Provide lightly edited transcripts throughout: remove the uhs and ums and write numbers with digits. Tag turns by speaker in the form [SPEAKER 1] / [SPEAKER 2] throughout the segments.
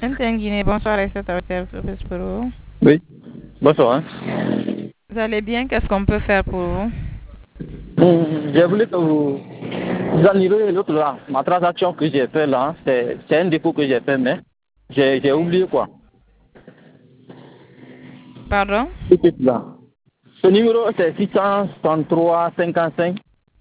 [SPEAKER 1] MTN Guinée, bonsoir et c'est service pour vous.
[SPEAKER 2] Oui, bonsoir.
[SPEAKER 1] Vous allez bien? Qu'est-ce qu'on peut faire pour vous?
[SPEAKER 2] Je voulais que vous annulez l'autre là. Ma transaction que j'ai fait là, c'est un dépôt que j'ai fait, mais j'ai oublié quoi.
[SPEAKER 1] Pardon?
[SPEAKER 2] Là. Ce numéro c'est 663 55.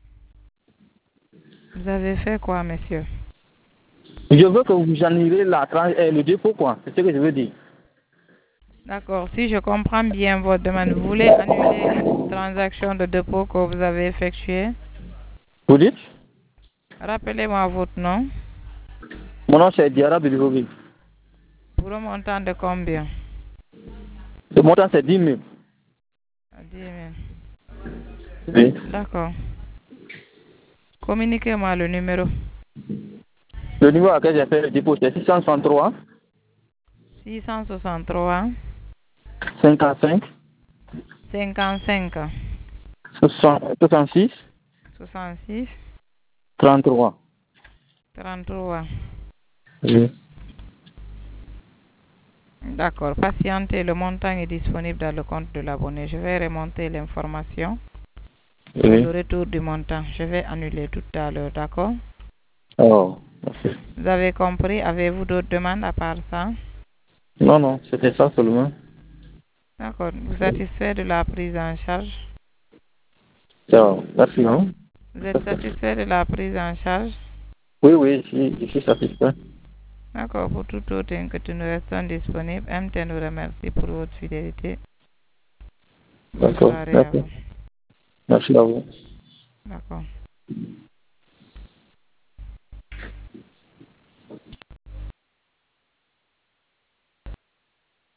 [SPEAKER 1] Vous avez fait quoi, monsieur?
[SPEAKER 2] Je veux que vous annulez le dépôt quoi. C'est ce que je veux dire.
[SPEAKER 1] D'accord. Si je comprends bien votre demande, vous voulez annuler une transaction de dépôt que vous avez effectuée?
[SPEAKER 2] Vous dites?
[SPEAKER 1] Rappelez-moi votre nom.
[SPEAKER 2] Mon nom c'est Diara Bilivovi.
[SPEAKER 1] Pour un montant de combien?
[SPEAKER 2] Le montant c'est 10 000.
[SPEAKER 1] 10 000.
[SPEAKER 2] Oui.
[SPEAKER 1] D'accord. Communiquez-moi le numéro.
[SPEAKER 2] Le numéro à laquelle j'ai fait le dépôt c'est 663
[SPEAKER 1] 663
[SPEAKER 2] 55
[SPEAKER 1] 55
[SPEAKER 2] 66
[SPEAKER 1] 66
[SPEAKER 2] 33.
[SPEAKER 1] 33.
[SPEAKER 2] Oui.
[SPEAKER 1] D'accord. Patientez, le montant est disponible dans le compte de l'abonné. Je vais remonter l'information pour
[SPEAKER 2] Oui.
[SPEAKER 1] le retour du montant. Je vais annuler tout à l'heure, d'accord?
[SPEAKER 2] Oh, merci.
[SPEAKER 1] Vous avez compris? Avez-vous d'autres demandes à part ça?
[SPEAKER 2] Non, c'était ça seulement.
[SPEAKER 1] D'accord. Vous êtes satisfait de la prise en charge?
[SPEAKER 2] Ciao. Merci, hein.
[SPEAKER 1] Vous êtes satisfait de la prise en charge?
[SPEAKER 2] Oui, je suis satisfait.
[SPEAKER 1] D'accord. Pour tout autre inquiétude, nous restons disponibles. MTN vous remercie pour votre fidélité. Bonne
[SPEAKER 2] D'accord.
[SPEAKER 1] soirée à
[SPEAKER 2] Merci.
[SPEAKER 1] vous.
[SPEAKER 2] Merci à vous.
[SPEAKER 1] D'accord.